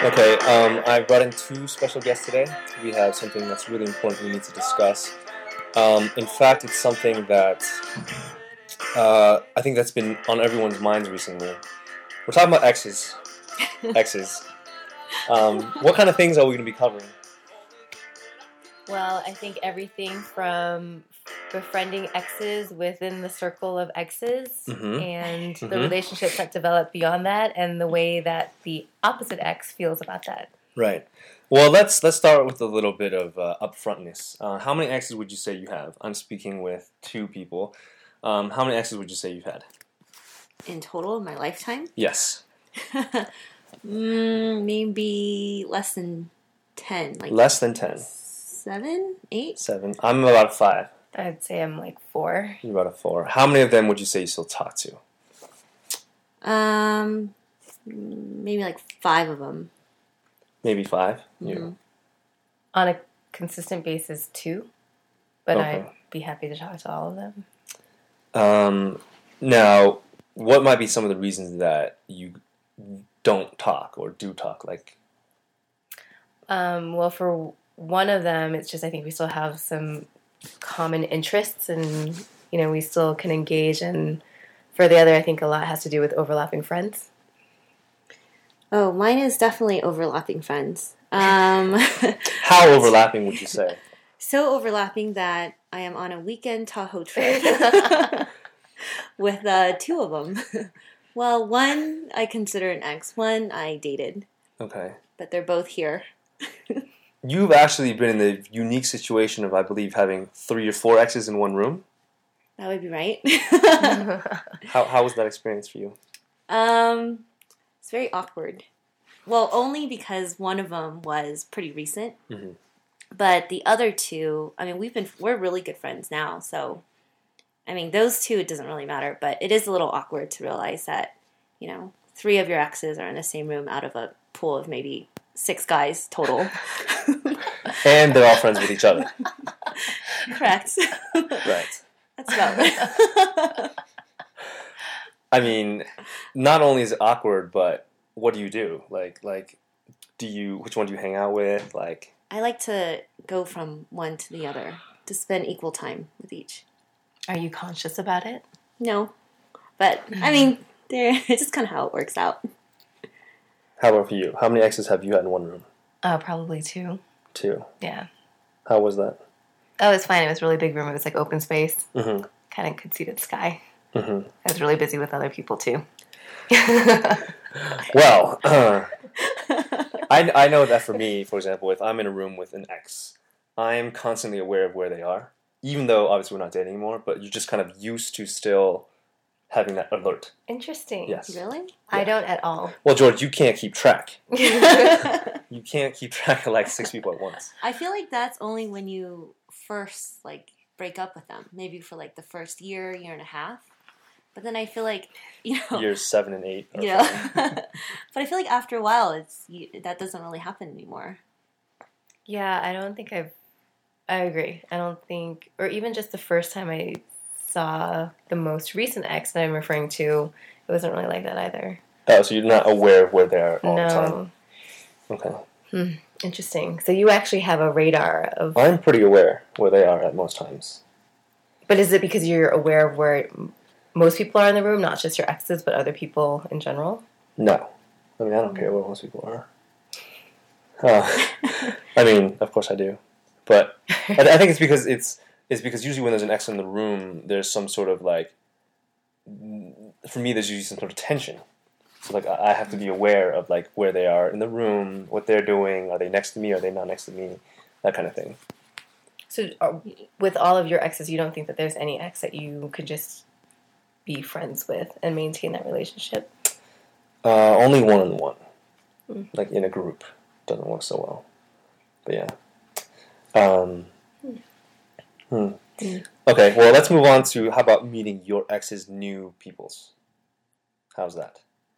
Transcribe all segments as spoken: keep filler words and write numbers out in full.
Okay, um, I brought in two special guests today. We have something that's really important we need to discuss. Um, in fact, it's something that uh, I think that's been on everyone's minds recently. We're talking about exes. Exes. Um, what kind of things are we going to be covering? Well, I think everything from befriending exes within the circle of exes Mhm. and the Mhm. relationships that develop beyond that and the way that the opposite ex feels about that. Right. Well, let's let's start with a little bit of uh, upfrontness. Uh, how many exes would you say you have? I'm speaking with two people. Um, how many exes would you say you've had? In total, in my lifetime? Yes. mm, maybe less than ten. Like Less than ten. Seven? Eight? Seven. I'm about five. I'd say I'm like four. You're about a four. How many of them would you say you still talk to? Um, maybe like five of them. Maybe five? Mm-hmm. You. On a consistent basis, two. But Okay. I'd be happy to talk to all of them. Um, now, what might be some of the reasons that you don't talk or do talk? Like, Um, well, for one of them, it's just I think we still have some common interests and, you know, we still can engage. And for the other, I think a lot has to do with overlapping friends. Oh, mine is definitely overlapping friends. Um, how overlapping would you say? So overlapping that I am on a weekend Tahoe trip with uh, two of them. Well, one I consider an ex, one I dated. Okay. But they're both here. You've actually been in the unique situation of, I believe, having three or four exes in one room. That would be right. how how was that experience for you? Um, it's very awkward. Well, only because one of them was pretty recent. Mm-hmm. But the other two, I mean, we've been we're really good friends now. So, I mean, those two, it doesn't really matter. But it is a little awkward to realize that, you know, three of your exes are in the same room out of a pool of maybe six guys total. And they're all friends with each other. Correct. Right. That's about right. I mean, not only is it awkward, but what do you do? Like, like, do you? Which one do you hang out with? Like, I like to go from one to the other to spend equal time with each. Are you conscious about it? No, but I mean, there it's just kind of how it works out. How about for you? How many exes have you had in one room? Uh, probably two. Two. Yeah. How was that? Oh, it was fine. It was a really big room. It was like open space. Mm-hmm. Kind of could see the sky. Mm-hmm. I was really busy with other people too. Well, uh, I, I know that for me, for example, if I'm in a room with an ex, I'm constantly aware of where they are, even though obviously we're not dating anymore, but you're just kind of used to still having that alert. Interesting. Yes. Really? Yeah. I don't at all. Well, George, you can't keep track. You can't keep track of like six people at once. I feel like that's only when you first like break up with them, maybe for like the first year, year and a half. But then I feel like, you know, Years seven and eight. you know, but I feel like after a while, it's you, that doesn't really happen anymore. Yeah, I don't think I've. I agree. I don't think, or even just the first time I saw the most recent ex that I'm referring to, it wasn't really like that either. Oh, so you're not aware of where they are all no. the time. Okay. Hmm. Interesting. So you actually have a radar of. I'm pretty aware where they are at most times. But is it because you're aware of where most people are in the room, not just your exes, but other people in general? No. I mean, I don't care where most people are. Uh, I mean, of course I do. But I, I think it's because it's it's because usually when there's an ex in the room, there's some sort of like, for me, there's usually some sort of tension. So like I have to be aware of like where they are in the room, what they're doing, are they next to me, are they not next to me, that kind of thing. So uh, with all of your exes, you don't think that there's any ex that you could just be friends with and maintain that relationship? Uh, only one on one, mm. like in a group, doesn't work so well. But yeah. Um, mm. Hmm. Mm. Okay, well let's move on to how about meeting your ex's new peoples? How's that?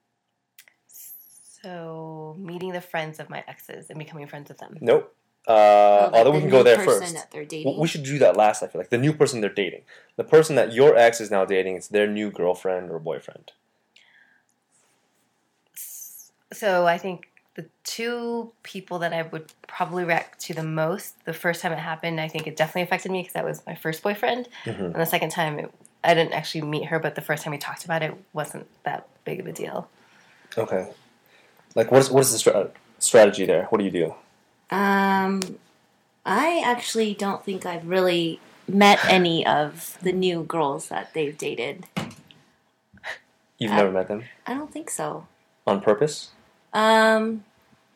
So meeting the friends of my exes and becoming friends with them. Nope. Uh, oh, although we can go there person first. That they're dating? We should do that last, I feel like. The new person they're dating. The person that your ex is now dating, it's their new girlfriend or boyfriend. So I think the two people that I would probably react to the most, the first time it happened, I think it definitely affected me because that was my first boyfriend. Mm-hmm. And the second time, it, I didn't actually meet her, but the first time we talked about it wasn't that big of a deal. Okay. Like, what is, what is the stra- strategy there? What do you do? Um, I actually don't think I've really met any of the new girls that they've dated. You've I, never met them? I don't think so. On purpose? Um,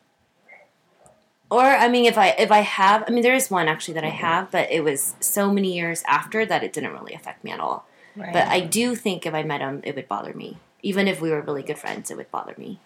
or I mean, if I if I have, I mean, there is one actually that I have, but it was so many years after that it didn't really affect me at all. Right. But I do think if I met him, it would bother me. Even if we were really good friends, it would bother me.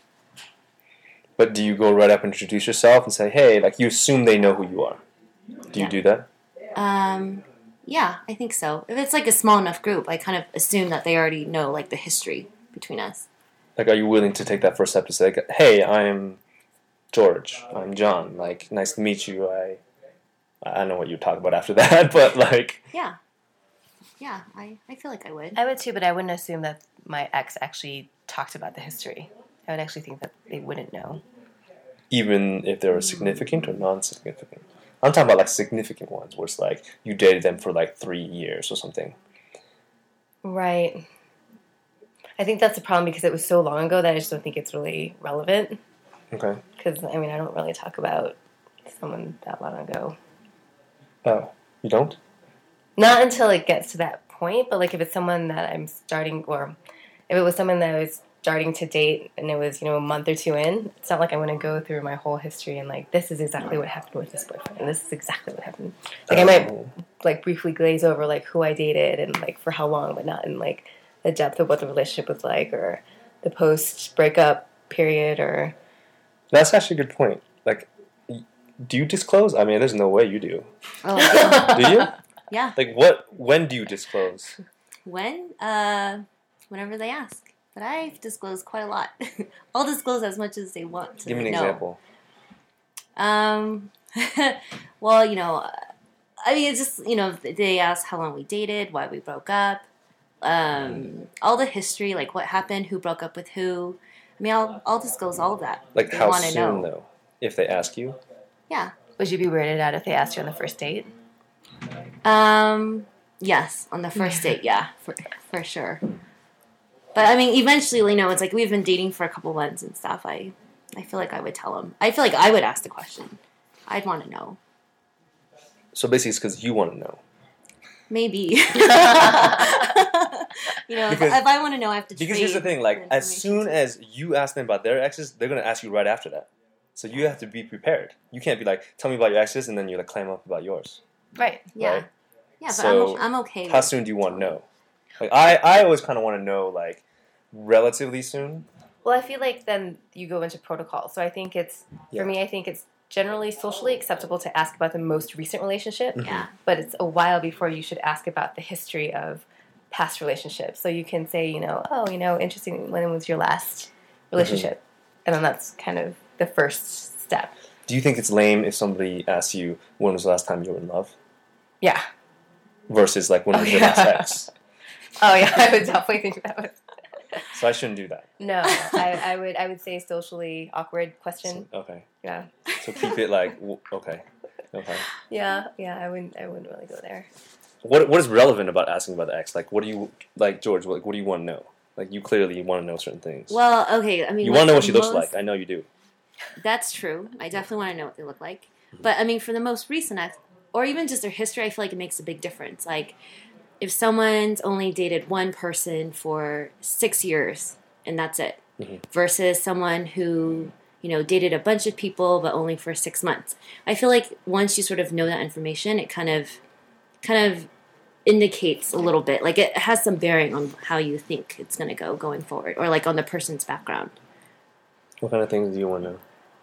But do you go right up and introduce yourself and say, hey, like you assume they know who you are? Do you yeah. do that? Um, yeah, I think so. If it's like a small enough group, I kind of assume that they already know like the history between us. Like, are you willing to take that first step to say, hey, I'm George, I'm John, like, nice to meet you, I I don't know what you talk about after that, but, like... Yeah. Yeah, I, I feel like I would. I would too, but I wouldn't assume that my ex actually talked about the history. I would actually think that they wouldn't know. Even if they were significant or non-significant? I'm talking about, like, significant ones, where it's like, you dated them for, like, three years or something. Right. I think that's the problem because it was so long ago that I just don't think it's really relevant. Okay. Because, I mean, I don't really talk about someone that long ago. Oh, you don't? Not until it gets to that point, but, like, if it's someone that I'm starting, or if it was someone that I was starting to date and it was, you know, a month or two in, it's not like I'm going to go through my whole history and, like, this is exactly what happened with this boyfriend, and this is exactly what happened. Like, I might, like, briefly glaze over, like, who I dated and, like, for how long, but not in, like, the depth of what the relationship was like, or the post-breakup period, or... That's actually a good point. Like, do you disclose? I mean, there's no way you do. Oh, yeah. Do you? Yeah. Like, what? When do you disclose? When? Uh, whenever they ask. But I've disclosed quite a lot. I'll disclose as much as they want to Give me an know. example. Um, well, you know, I mean, it's just, you know, they ask how long we dated, why we broke up, um, all the history, like what happened, who broke up with who. I mean, I'll, I'll disclose all of that. Like, how soon, know. though? If they ask you? Yeah. Would you be weirded out if they asked you on the first date? Um, yes, on the first date, yeah, for for sure. But I mean, eventually, you know, it's like we've been dating for a couple months and stuff. I, I feel like I would tell them. I feel like I would ask the question. I'd want to know. So basically, it's because you want to know. Maybe. you know, because, if, if I want to know, I have to. Because here's the thing: like, as soon as you ask them about their exes, they're gonna ask you right after that. So you have to be prepared. You can't be like, "Tell me about your exes," and then you like clam up about yours. Right. Yeah. Right? Yeah, but so I'm, I'm okay. How soon do you want to know? Like, I, I always kind of want to know, like, relatively soon. Well, I feel like then you go into protocol. So I think it's, yeah. for me, I think it's generally socially acceptable to ask about the most recent relationship. Mm-hmm. Yeah. But it's a while before you should ask about the history of past relationships. So you can say, you know, oh, you know, interesting, when was your last relationship? Mm-hmm. And then that's kind of the first step. Do you think it's lame if somebody asks you, when was the last time you were in love? Yeah. Versus, like, when oh, was yeah. your last ex? Oh, yeah, I would definitely think that was... So I shouldn't do that. No, I, I would I would say socially awkward question. So, okay. Yeah. So keep it like, okay. Okay. Yeah, yeah, I wouldn't I wouldn't really go there. What What is relevant about asking about the ex? Like, what do you, like, George, what, what do you want to know? Like, you clearly want to know certain things. Well, okay, I mean... You like want to know what she most, looks like. I know you do. That's true. I definitely want to know what they look like. But, I mean, for the most recent ex, or even just their history, I feel like it makes a big difference. Like, if someone's only dated one person for six years and that's it, mm-hmm. versus someone who, you know, dated a bunch of people but only for six months. I feel like once you sort of know that information, it kind of, kind of indicates a little bit. Like, it has some bearing on how you think it's going to go going forward, or like on the person's background. What kind of things do you want to know?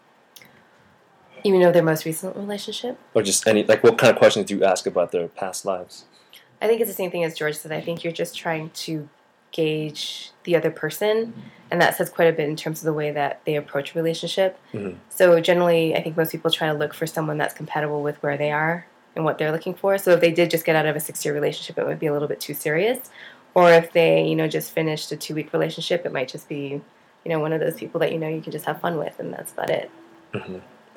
You know their most recent relationship? Or just any, like, what kind of questions do you ask about their past lives? I think it's the same thing as George said. I think you're just trying to gauge the other person, and that says quite a bit in terms of the way that they approach a relationship. Mm-hmm. So generally, I think most people try to look for someone that's compatible with where they are and what they're looking for. So if they did just get out of a six-year relationship, it would be a little bit too serious. Or if they, you know, just finished a two-week relationship, it might just be you know, one of those people that you know you can just have fun with, and that's about it. Mm-hmm.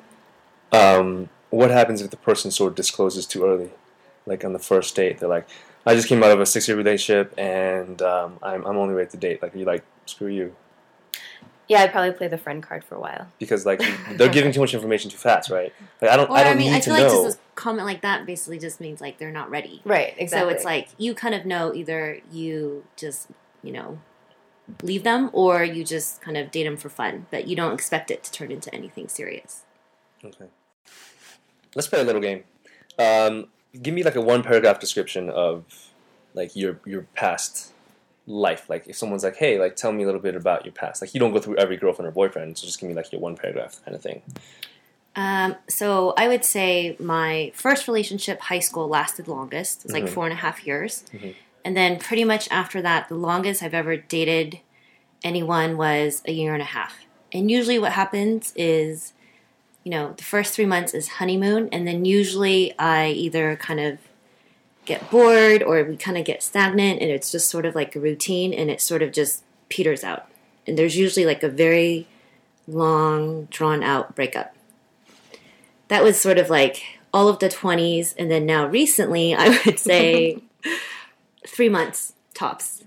Um, what happens if the person sort of discloses too early? Like on the first date, they're like, I just came out of a six-year relationship, and um, I'm, I'm only ready to date. Like, you're like, screw you. Yeah, I'd probably play the friend card for a while. Because, like, they're giving too much information too fast, right? Like, I don't, Or, I don't I mean, need I to feel know. like just a comment like that basically just means, like, they're not ready. Right, exactly. So it's like, you kind of know either you just, you know, leave them, or you just kind of date them for fun, but you don't expect it to turn into anything serious. Okay. Let's play a little game. Um, give me, like, a one-paragraph description of, like, your your past life. Like, if someone's like, hey, like, tell me a little bit about your past. Like, you don't go through every girlfriend or boyfriend, so just give me, like, your one paragraph kind of thing. Um, so I would say my first relationship, high school, lasted longest. It was like Mhm. four and a half years. Mm-hmm. And then pretty much after that, the longest I've ever dated anyone was a year and a half. And usually what happens is, you know, the first three months is honeymoon, and then usually I either kind of get bored or we kind of get stagnant, and it's just sort of like a routine, and it sort of just peters out. And there's usually like a very long, drawn out breakup. That was sort of like all of the twenties, and then now recently I would say three months tops.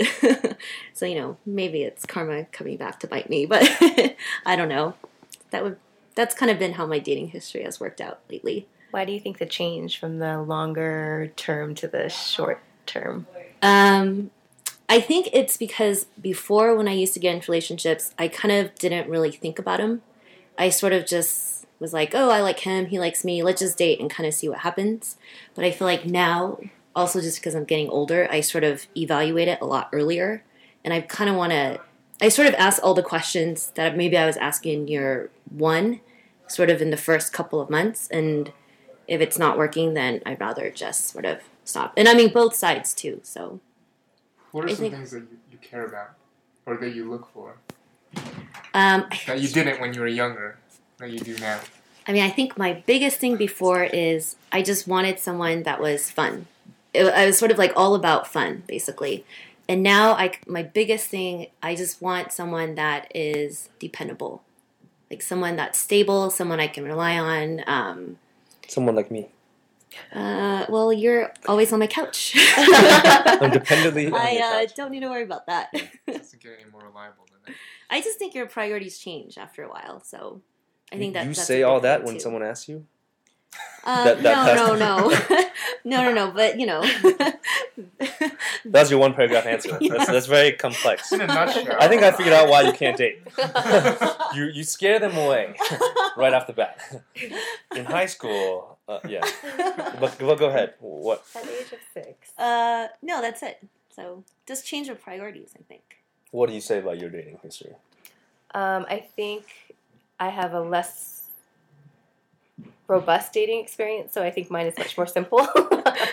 So, you know, maybe it's karma coming back to bite me, but I don't know. That would that's kind of been how my dating history has worked out lately. Why do you think the change from the longer term to the short term? Um, I think it's because before, when I used to get into relationships, I kind of didn't really think about him. I sort of just was like, oh, I like him, he likes me, let's just date and kind of see what happens. But I feel like now, also just because I'm getting older, I sort of evaluate it a lot earlier. And I kind of want to, I sort of ask all the questions that maybe I was asking in year one, sort of in the first couple of months. And if it's not working, then I'd rather just sort of stop. And I mean, both sides too, so. What are I some think- things that you, you care about or that you look for Um, that you didn't when you were younger that you do now? I mean, I think my biggest thing before is I just wanted someone that was fun. It, I was sort of like all about fun, basically. And now I, my biggest thing, I just want someone that is dependable. Like someone that's stable, someone I can rely on. Um, Someone like me. uh, well, you're always on my couch. I'm dependently on I your uh, couch. don't need to worry about that. It doesn't get any more reliable than that. I just think your priorities change after a while, so I think that You that's say a all big that thing, when too. someone asks you? Uh, That- that no, no, past- no, no, no, no. But you know, That's your one paragraph answer. That's, that's very complex. In a nutshell. I think I figured out why you can't date. you you scare them away right off the bat. In high school, uh, yeah. But, but go ahead. What? At the age of six. uh, no, that's it. So just change your priorities. I think. What do you say about your dating history? Um, I think I have a less robust dating experience, so I think mine is much more simple. so,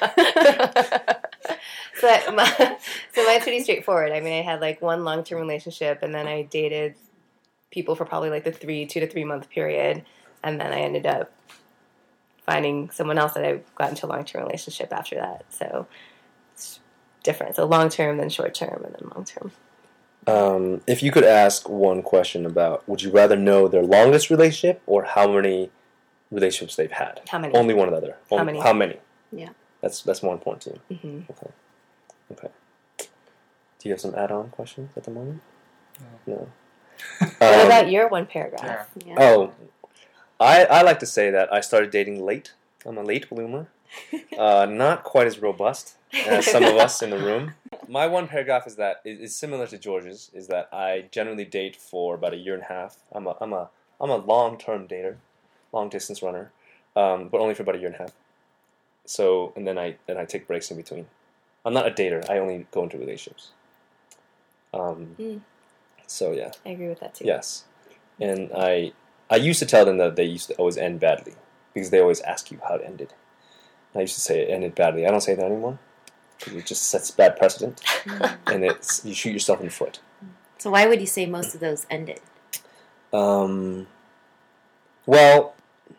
my, so mine's pretty straightforward. I mean, I had like one long-term relationship, and then I dated people for probably like the three, two to three month period, and then I ended up finding someone else that I got into a long-term relationship after that. So it's different. So long-term, then short-term, and then long-term. Um, if you could ask one question about, would you rather know their longest relationship or how many relationships they've had? How many? Only one or the other. How Only- many? How many? Yeah. That's that's more important to you. Mm-hmm. Okay. Okay. Do you have some add-on questions at the moment? No. What Um, about your one paragraph? Yeah. Yeah. Oh, I, I like to say that I started dating late. I'm a late bloomer. Uh, not quite as robust as some of us in the room. My one paragraph is that is, is similar to George's. Is that I generally date for about a year and a half. I'm a I'm a I'm a long-term dater, long-distance runner, um, but only for about a year and a half. So and then I then I take breaks in between. I'm not a dater. I only go into relationships. Um, Mm. So yeah. I agree with that too. Yes, and I I used to tell them that they used to always end badly because they always ask you how it ended. I used to say it ended badly. I don't say that anymore because it just sets bad precedent, and it's you shoot yourself in the foot. So why would you say most of those ended? Um, well,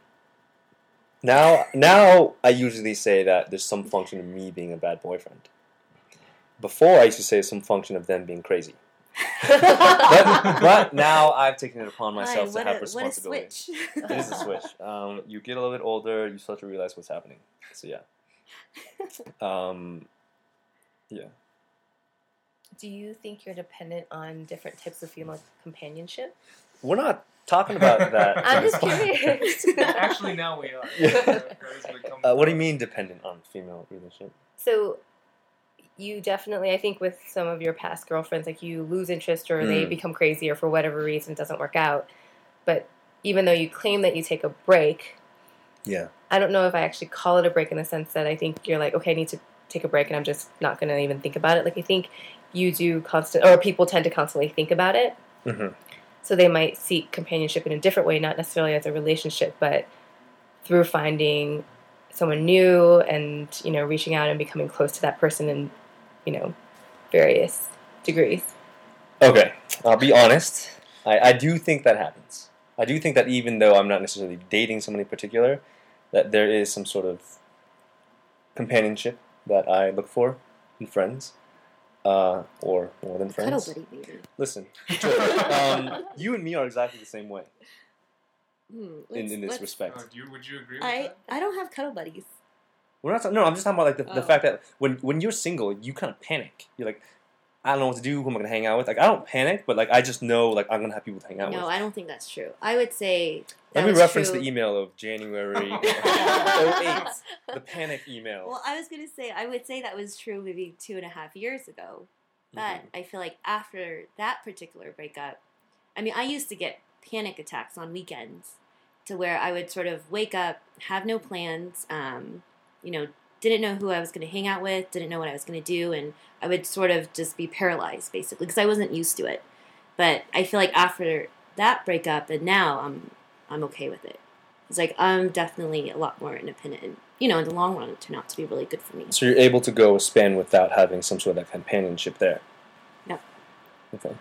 now now I usually say that there's some function of me being a bad boyfriend. Before I used to say some function of them being crazy. but, but now I've taken it upon myself Hi, what to have a, responsibility. What a switch. It is a switch. Um, you get a little bit older, you start to realize what's happening. So yeah. Um, yeah. Do you think you're dependent on different types of female companionship? We're not talking about that. I'm in just this podcast. curious. Actually, now we are. Yeah. Where does it come Uh, what do you from? mean dependent on female relationship? So you definitely, I think with some of your past girlfriends, like you lose interest or they Mm. become crazy or for whatever reason it doesn't work out. But even though you claim that you take a break, Yeah. I don't know if I actually call it a break in the sense that I think you're like, okay, I need to take a break and I'm just not going to even think about it. Like I think you do constant, or people tend to constantly think about it. Mm-hmm. So they might seek companionship in a different way, not necessarily as a relationship, but through finding someone new and, you know, reaching out and becoming close to that person in, you know, various degrees. Okay, I'll be honest. I, I do think that happens. I do think that even though I'm not necessarily dating someone in particular, that there is some sort of companionship that I look for in friends, uh, or more than Cuddle friends. buddy, baby. Listen, um, you and me are exactly the same way Hmm, in, let's- in this let's- respect. Oh, do you, would you agree with I that? I don't have cuddle buddies. We're not. No, I'm just talking about like the, the Oh. fact that when when you're single, you kind of panic. You're like, I don't know what to do. Who am I gonna hang out with? Like, I don't panic, but like I just know like I'm gonna have people to hang out No, with. I don't think that's true. I would say that Let me was reference true. the email of January oh eight, the panic email. Well, I was gonna say I would say that was true maybe two and a half years ago, but Mhm. I feel like after that particular breakup, I mean, I used to get panic attacks on weekends, to where I would sort of wake up, have no plans, um, you know, didn't know who I was going to hang out with, didn't know what I was going to do, and I would sort of just be paralyzed basically because I wasn't used to it. But I feel like after that breakup, and now I'm I'm okay with it. It's like I'm definitely a lot more independent, and you know, in the long run, it turned out to be really good for me. So you're able to go a span without having some sort of that companionship there. Yeah. Okay.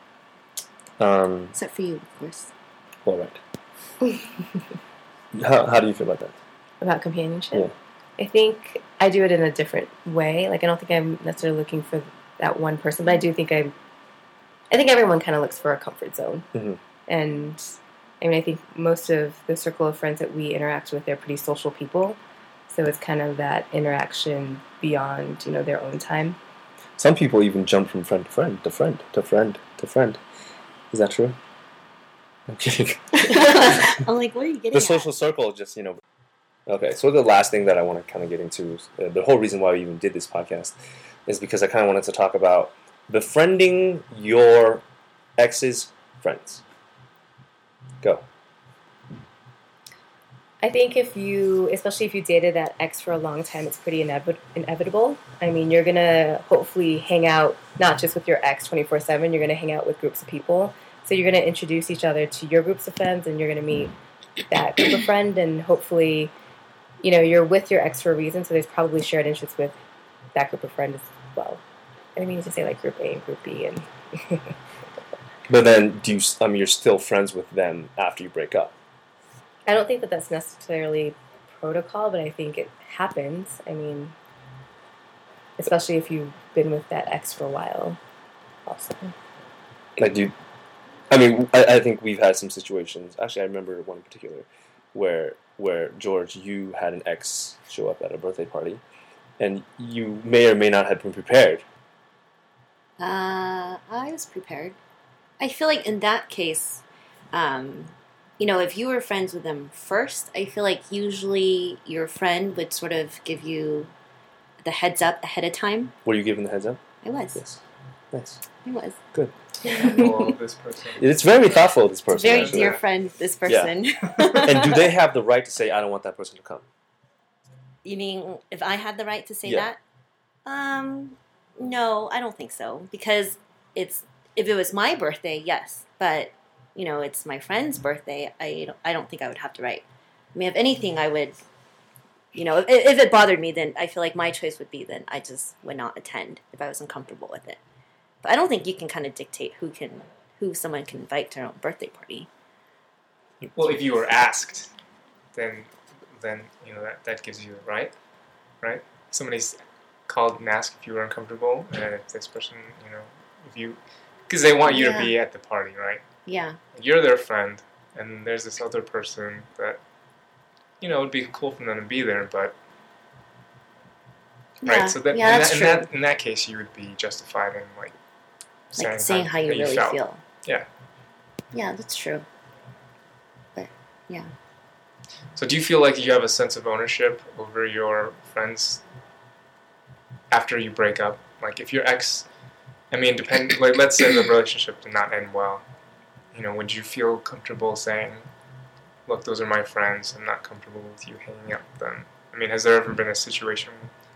Um. Except for you, of course. Well, right. how How do you feel about that? About companionship. Yeah. I think I do it in a different way. Like I don't think I'm necessarily looking for that one person, but I do think I'm. I think everyone kind of looks for a comfort zone, Mhm. and I mean I think most of the circle of friends that we interact with, they're pretty social people, so it's kind of that interaction beyond you know their own time. Some people even jump from friend to friend to friend to friend to friend. Is that true? I'm kidding. I'm like, what are you getting The at? social circle just you know. Okay, so the last thing that I want to kind of get into, is, uh, the whole reason why we even did this podcast, is because I kind of wanted to talk about befriending your ex's friends. Go. I think if you, especially if you dated that ex for a long time, it's pretty inevi- inevitable. I mean, you're going to hopefully hang out not just with your ex twenty-four seven, you're going to hang out with groups of people. So you're going to introduce each other to your groups of friends and you're going to meet that group of friend and hopefully, you know, you're with your ex for a reason, so there's probably shared interests with that group of friends as well. I didn't mean to say like group A and group B and... But then, do you? I mean, you're still friends with them after you break up. I don't think that that's necessarily protocol, but I think it happens. I mean, especially if you've been with that ex for a while, also. Like, do you, I mean, I, I think we've had some situations. Actually, I remember one in particular where where George, you had an ex show up at a birthday party, and you may or may not have been prepared. Uh, I was prepared. I feel like in that case, um, you know, if you were friends with them first, I feel like usually your friend would sort of give you the heads up ahead of time. Were you given the heads up? I was. Yes. Nice. I was. Good. Oh, this person. It's very thoughtful, this person. Very actually. dear friend, this person. And do they have the right to say, I don't want that person to come? You mean if I had the right to say Yeah. that? Um, no, I don't think so. Because it's if it was my birthday, yes. But you know, it's my friend's birthday. I don't, I don't think I would have the right. I mean, if anything, I would. You know, if, if it bothered me, then I feel like my choice would be then I just would not attend if I was uncomfortable with it. But I don't think you can kind of dictate who can who someone can invite to their own birthday party. Well, if you were asked, then then you know that, that gives you a right, right? Somebody's called and asked if you were uncomfortable, and if this person, you know, if you because they want you Yeah. to be at the party, right? Yeah. You're their friend, and there's this other person that, you know, it would be cool for them to be there, but Yeah. right. So that, yeah, in, that's that, in true. that in that case, you would be justified in like saying, Like saying how you really felt. feel. Yeah. Yeah, that's true. But yeah. So do you feel like you have a sense of ownership over your friends after you break up? Like if your ex, I mean, depend. Like let's say the relationship did not end well. You know, would you feel comfortable saying, "Look, those are my friends. I'm not comfortable with you hanging out with them." I mean, has there ever been a situation?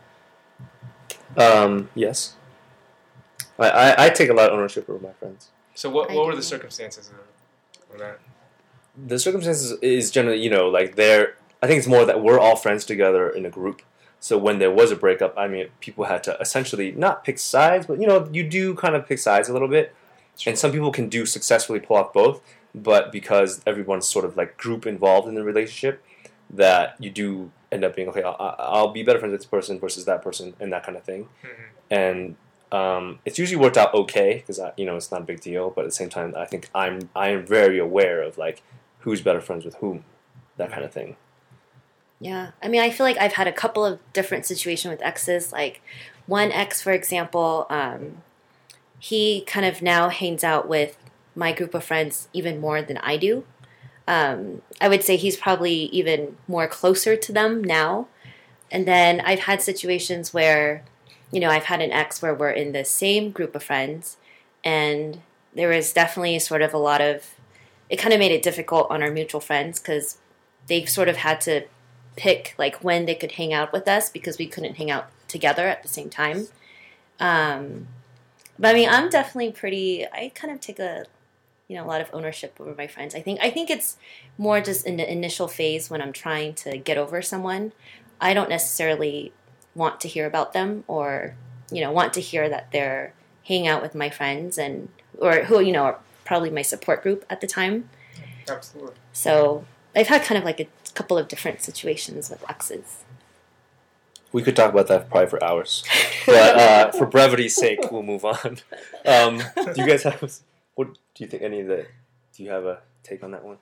Um, yes. I, I, I take a lot of ownership over my friends. So what I what were do. the circumstances of, of that? The circumstances is generally, you know, like they're. I think it's more that we're all friends together in a group. So when there was a breakup, I mean, people had to essentially not pick sides, but you know, you do kind of pick sides a little bit. And some people can do successfully pull off both, but because everyone's sort of like group involved in the relationship, that you do end up being okay. I'll, I'll be better friends with this person versus that person, and that kind of thing. Mm-hmm. And um, it's usually worked out okay because you know it's not a big deal. But at the same time, I think I'm I am very aware of like who's better friends with whom, that kind of thing. Yeah. I mean, I feel like I've had a couple of different situations with exes. Like one ex, for example, um, he kind of now hangs out with my group of friends even more than I do. Um, I would say he's probably even more closer to them now. And then I've had situations where, you know, I've had an ex where we're in the same group of friends, and there was definitely sort of a lot of, it kind of made it difficult on our mutual friends because they sort of had to pick like when they could hang out with us because we couldn't hang out together at the same time. Um, but I mean, I'm definitely pretty, I kind of take a, you know, a lot of ownership over my friends. I think, I think it's more just in the initial phase when I'm trying to get over someone. I don't necessarily want to hear about them or, you know, want to hear that they're hanging out with my friends and, or who, you know, are probably my support group at the time. Absolutely. So I've had kind of like a couple of different situations with exes. We could talk about that probably for hours, but uh, for brevity's sake, we'll move on. Um, do you guys have? What do you think? Any of the? Do you have a take on that one?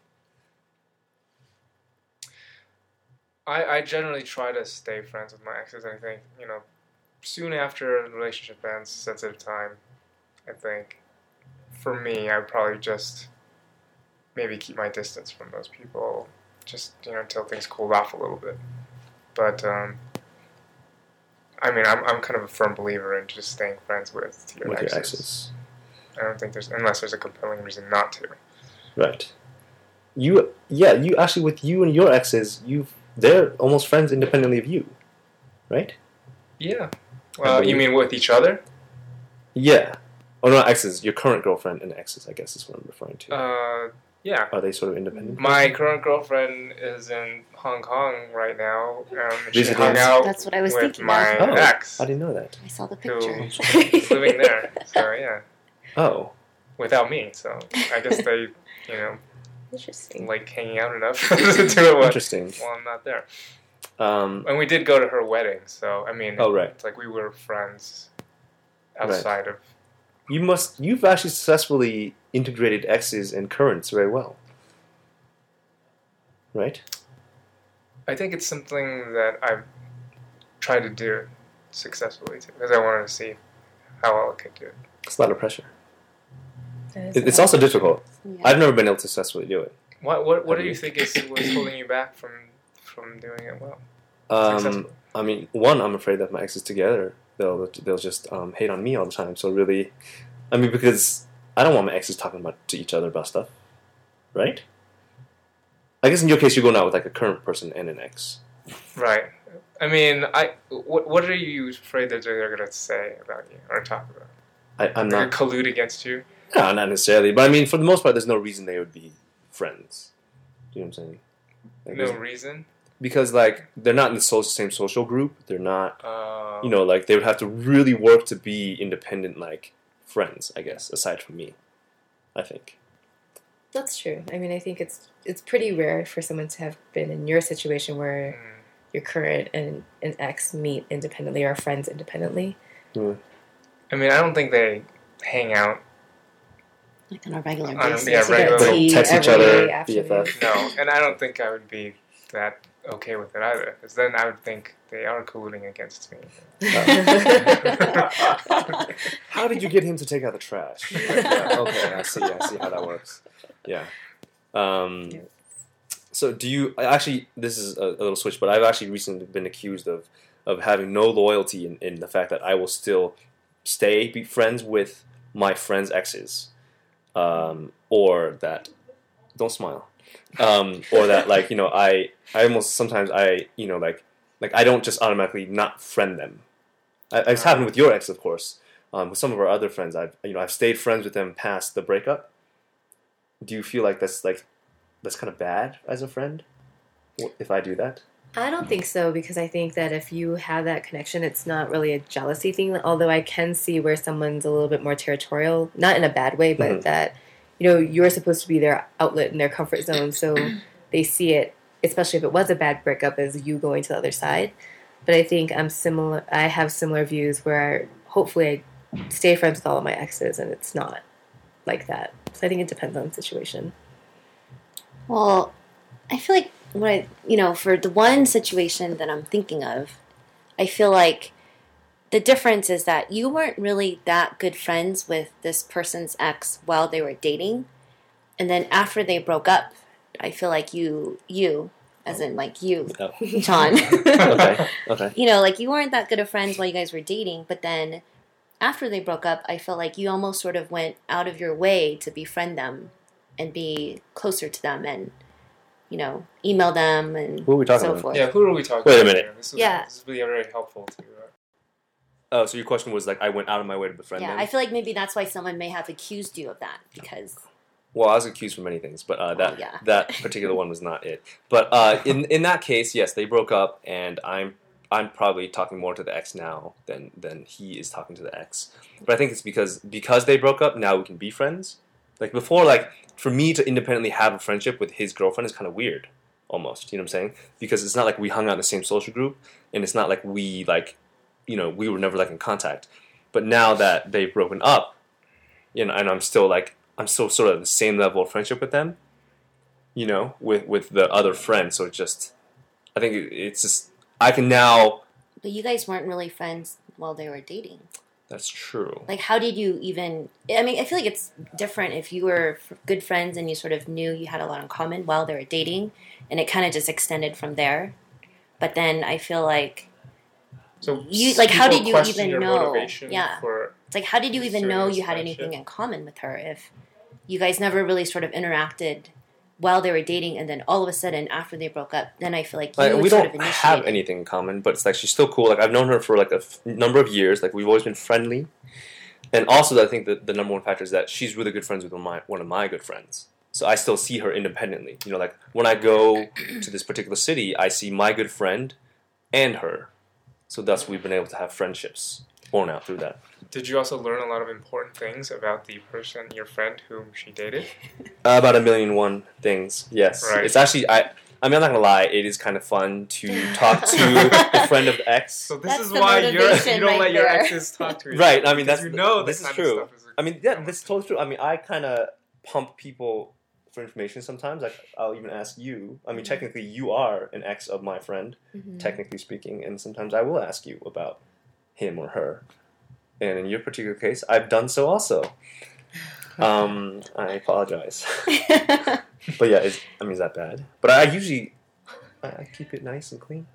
I, I generally try to stay friends with my exes. I think, you know, soon after the relationship ends, sensitive time, I think, for me, I would probably just maybe keep my distance from those people, just, you know, until things cooled off a little bit. But, um, I mean, I'm I'm kind of a firm believer in just staying friends with your With exes. your exes, I don't think there's, unless there's a compelling reason not to. right? You, yeah, you actually with you and your exes, you they're almost friends independently of you, right? Yeah. Well, you believe- mean with each other? Yeah. Oh, not exes. Your current girlfriend and exes, I guess, is what I'm referring to. Uh, yeah. Are they sort of independent? My current girlfriend is in Hong Kong right now. Um, and she Visiting. hung out That's what I was with thinking my of. Oh, ex, I didn't know that. I saw the who picture. is living there. So yeah, Oh, without me. So I guess they, you know, Interesting. like hanging out enough to do it while, interesting. while I'm not there. Um, And we did go to her wedding. So I mean, Oh, right. it's like we were friends outside of. you must. You've actually successfully integrated exes and currents very well, right? I think it's something that I've tried to do successfully too, because I wanted to see how well I could do it. It's a lot of pressure. That is It, it's a lot. also difficult. Yeah. I've never been able to successfully do it. What what what do you Have you- think is was holding you back from from doing it well? Um, Successfully? I mean, one, I'm afraid that my exes together, they'll they'll just um, hate on me all the time. So really, I mean, because I don't want my exes talking about to each other about stuff, right? I guess in your case, you're going out with like a current person and an ex. Right. I mean, I what what are you afraid that they're going to say about you or talk about? I, I'm They're not. going to collude against you. No, not necessarily. But I mean, for the most part, there's no reason they would be friends. Do you know what I'm saying? Like, No there's- reason. because like they're not in the so- same social group. They're not. Uh, You know, like they would have to really work to be independent, like friends. I guess aside from me, I think. That's true. I mean, I think it's it's pretty rare for someone to have been in your situation where mm, your current and an ex meet independently or are friends independently. Mm. I mean, I don't think they hang out Like on a regular On a- basis. yeah, you get regular- tea Text each every other, afternoon. B F F. No, and I don't think I would be that okay with it either, because then I would think they are colluding against me. How did you get him to take out the trash? Yeah, okay, I see. I see how that works. Yeah. Um, so do you actually? This is a, a little switch, but I've actually recently been accused of of having no loyalty in, in the fact that I will still stay be friends with my friends' exes, um, or that don't smile, um, or that like you know I I almost sometimes I you know like like I don't just automatically not friend them. I, it's happened with your ex, of course. Um, with some of our other friends, I've you know I've stayed friends with them past the breakup. Do you feel like that's like that's kind of bad as a friend if I do that? I don't think so, because I think that if you have that connection, it's not really a jealousy thing. Although I can see where someone's a little bit more territorial, not in a bad way, but Mhm. that, you know, you're supposed to be their outlet in their comfort zone. So they see it, especially if it was a bad breakup, as you going to the other side. But I think I'm similar. I have similar views where I, hopefully I stay friends with all of my exes, and it's not like that. So I think it depends on the situation. Well, I feel like what I, you know, for the one situation that I'm thinking of, I feel like the difference is that you weren't really that good friends with this person's ex while they were dating, and then after they broke up, I feel like you, you, as in like you, Oh. John, Okay. Okay. you know, like you weren't that good of friends while you guys were dating, but then after they broke up, I feel like you almost sort of went out of your way to befriend them and be closer to them and, you know, email them and Who are we talking so about? forth. Yeah, who are we talking Wait a about minute. here? This is, Yeah. this is really very helpful to uh, Oh, so your question was like I went out of my way to befriend Yeah, them? I feel like maybe that's why someone may have accused you of that because Well, I was accused for many things, but uh, that Oh, yeah. that particular one was not it. But uh, in in that case, yes, they broke up, and I'm I'm probably talking more to the ex now than than he is talking to the ex. But I think it's because because they broke up, now we can be friends. Like before, like for me to independently have a friendship with his girlfriend is kind of weird, almost. You know what I'm saying? Because it's not like we hung out in the same social group, and it's not like we like, you know, we were never like in contact. But now that they've broken up, you know, and I'm still like. I'm still sort of the same level of friendship with them, you know, with, with the other friends. So it just, I think it, it's just, I can now. but you guys weren't really friends while they were dating. That's true. Like, how did you even? I mean, I feel like it's different if you were f- good friends and you sort of knew you had a lot in common while they were dating, and it kind of just extended from there. But then I feel like so You- like, how people did you question even your know? motivation Yeah. for it's like, how did you even Pursuing know this you had friendship. anything in common with her if you guys never really sort of interacted while they were dating, and then all of a sudden after they broke up, then I feel like you Like, we sort don't of initiated. have anything in common, but it's like she's still cool. Like I've known her for like a f- number of years. Like we've always been friendly, and also I think that the number one factor is that she's really good friends with my one of my good friends. So I still see her independently. You know, like when I go to this particular city, I see my good friend and her. So thus we've been able to have friendships born out through that. Did you also learn a lot of important things about the person, your friend, whom she dated? Uh, about a million and one things. Yes, Right. it's actually I. I mean, I'm not gonna lie. It is kind of fun to talk to a friend of the ex. So this That's is the why you're, motivation you don't right let your there. exes talk to each Right. other. I mean, because that's you know this this is kind true. Of stuff is I mean, yeah, this is totally true. I mean, I kind of pump people for information sometimes. Like, I'll even ask you. I mean, technically, you are an ex of my friend, Mhm. technically speaking, and sometimes I will ask you about him or her. And in your particular case, I've done so also. Um, I apologize. But yeah, it's, I mean, is that bad? But I usually, I, I keep it nice and clean.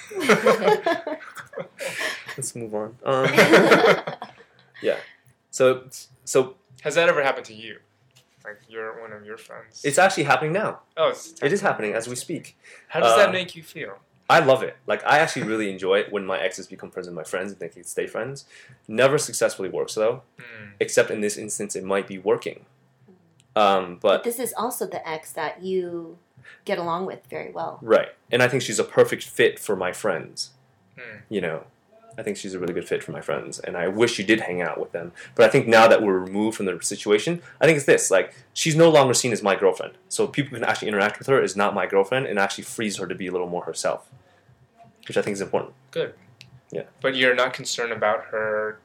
Let's move on. Um, yeah. So, so Has that ever happened to you? Like you're one of your friends. it's actually happening now. oh, it's It is happening as we speak. How does uh, that make you feel? I love it. Like, I actually really enjoy it when my exes become friends with my friends and they can stay friends. Never successfully works, though. Hmm. Except in this instance, it might be working. Um, But but, this is also the ex that you get along with very well. right. And I think she's a perfect fit for my friends. Hmm. You know, I think she's a really good fit for my friends. And I wish she did hang out with them. But I think now that we're removed from the situation, I think it's this. Like, she's no longer seen as my girlfriend. So people can actually interact with her as not my girlfriend and actually frees her to be a little more herself. Which I think is important. Good. Yeah. But you're not concerned about her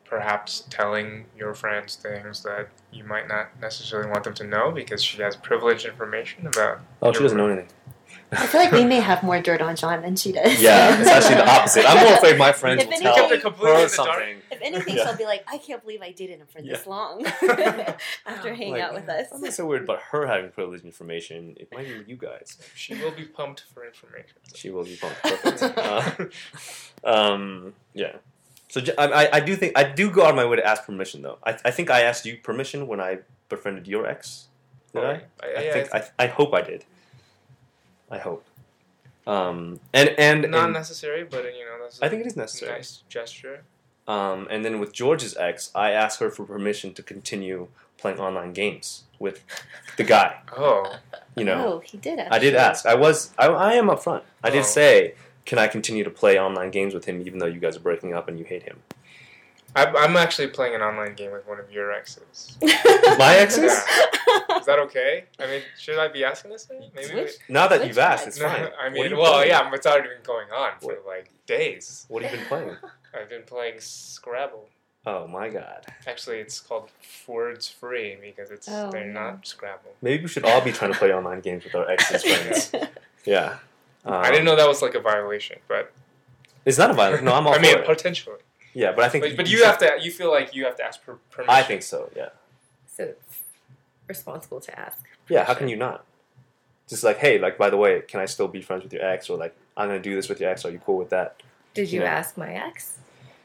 perhaps telling your friends things that you might not necessarily want them to know because she has privileged information about. Oh, she doesn't know anything. I feel like we may have more dirt on John than she does. Yeah, it's actually the opposite. I'm more afraid my friends If will anything- tell Kept it completely in her the dark. something. If anything, Yeah. she'll be like, I can't believe I dated him for this Yeah. long after hanging Like, out with us. I'm not so worried about her having privileged information. It might be you guys. She will be pumped for information. She will be pumped. Perfect. Uh, um, yeah. So j- I, I, I do think I do go out of my way to ask permission though. I, I think I asked you permission when I befriended your ex. Did I? I, I yeah, think I I, I hope I did. I hope. Um, and and, not and necessary, but you know that's. I think it is a necessary. Nice gesture. Um, and then with George's ex, I asked her for permission to continue playing online games with the guy. Oh, You know, Oh, he did actually. I did ask. I was. I, I am upfront. I did Oh. say, can I continue to play online games with him, even though you guys are breaking up and you hate him? I'm, I'm actually playing an online game with one of your exes. My exes? Yeah. Is that okay? I mean, should I be asking this thing? Maybe. Which- Now that Which you've asked, one? it's we, fine. I What have mean, you well, playing? yeah, it's already been going on for What? like days. What have you been playing? I've been playing Scrabble. Oh my god. Actually, it's called Words Free because it's Oh, they're yeah. not Scrabble. Maybe we should all be trying to play online games with our exes friends. Yeah. Um, I didn't know that was like a violation, but It's not a violence. No, I'm all I mean for it. potentially. Yeah, but I think. But, but you have to. You feel like you have to ask per- permission. I think so. Yeah. So it's responsible to ask. Yeah. How can you not? Just like, hey, like, by the way, can I still be friends with your ex? Or like, I'm gonna do this with your ex. Are you cool with that? Did you Yeah. ask my ex?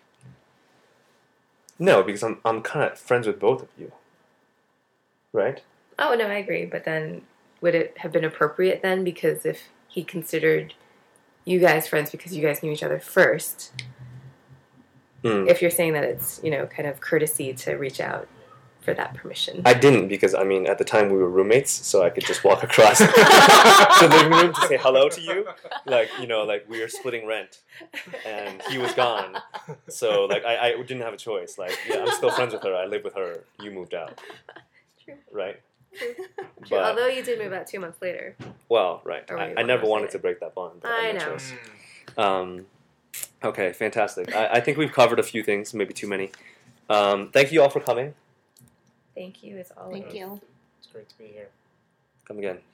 No, because I'm I'm kind of friends with both of you. Right. Oh no, I agree. But then, would it have been appropriate then? Because if he considered you guys friends because you guys knew each other first, Hmm. if you're saying that it's you know kind of courtesy to reach out for that permission. I didn't because I mean at the time we were roommates, so I could just walk across the living room to say hello to you. Like you know, like we were splitting rent, and he was gone, so like I, I didn't have a choice. Like yeah, I'm still friends with her. I live with her. You moved out, True. right? True. But Although you did move out two months later. well, right. Or I, wait, I what never was wanted it? to break that bond. but I had no know. choice. Mm. Um, okay, fantastic. I, I think we've covered a few things, maybe too many. Um, thank you all for coming. Thank you. It's always. Thank you. It's great to be here. Come again.